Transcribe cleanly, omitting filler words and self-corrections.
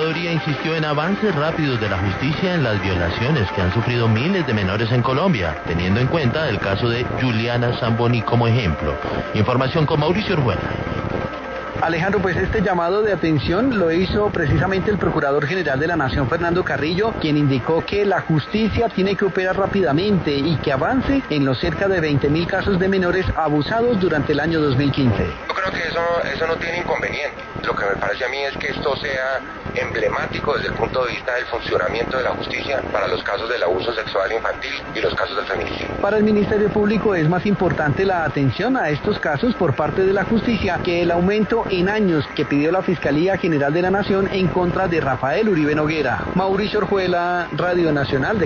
Procuraduría insistió en avances rápidos de la justicia en las violaciones que han sufrido miles de menores en Colombia, teniendo en cuenta el caso de Juliana Zamboni como ejemplo. Información con Mauricio Orjuela. Alejandro, pues este llamado de atención lo hizo precisamente el Procurador General de la Nación, Fernando Carrillo, quien indicó que la justicia tiene que operar rápidamente y que avance en los cerca de 20.000 casos de menores abusados durante el año 2015. Yo creo que eso no tiene inconveniente. Lo que me parece a mí es que esto sea emblemático desde el punto de vista del funcionamiento de la justicia para los casos del abuso sexual infantil y los casos del feminicidio. Para el Ministerio Público es más importante la atención a estos casos por parte de la justicia que el aumento en años que pidió la Fiscalía General de la Nación en contra de Rafael Uribe Noguera. Mauricio Orjuela, Radio Nacional de